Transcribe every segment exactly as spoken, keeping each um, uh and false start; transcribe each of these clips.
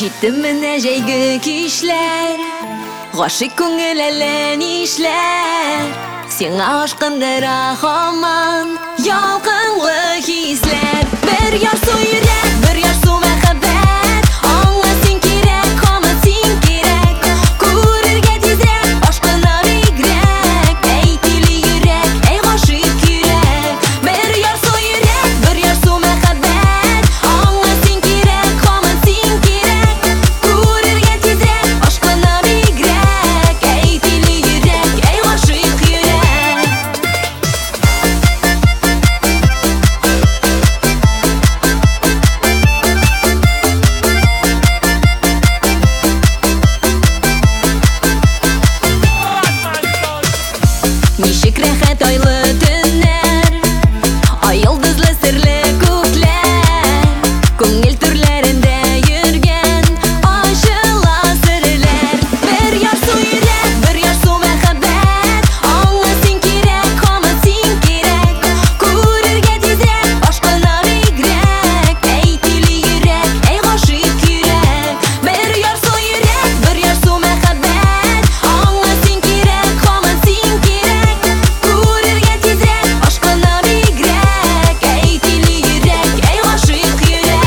Җитте менә җәйге кичләр, гашыйк күңел әллә нишләр. Сиңа ашкындыра һаман ялкынлы хисләр. Бер ярсу йөрәк, бер ярсу мәхәббәт. Аңа син кирәк, һаман син кирәк. Күрергә тизрәк, ашкына бигрәк. Әйтеле йөрәк, әй гашыйк йөрәк. Бер ярсу йөрәк, бер ярсу мәхәббәт. Аңа син кирәк, һаман син кирәк. Күрергә тизрәк, ашкына бигрәк. Әйтеле йөрәк, әй гашыйк йөрәк. Ничек рәхәт айлы төннәр, ай йолдызлы серле күкләр. Күңел төрләрендә йөргән ачыла серләр. Бер ярсу йөрәк, бер ярсу мәхәббәт. Аңа син кирәк, һаман син кирәк. Күрергә тизрәк, ашкына бигрәк. Әйтеле йөрәк, әй гашыйк йөрәк. Бер ярсу йөрәк, бер ярсу мәхәббәт. Аңа син кирәк, һаман син кирәк. Күрергә тизрәк, ашкына бигрәк. Әйтеле йөрәк, әй гашыйк йөрәк.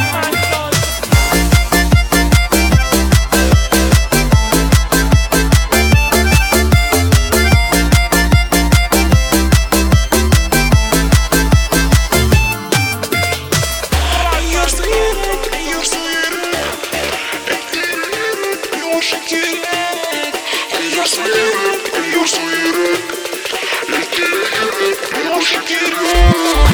Ярсу йөрәк, ярсу йөрәк. Ярсу йөрәк, ярсу йөрәк. Ярсу йөрәк, ярсу йөрәк.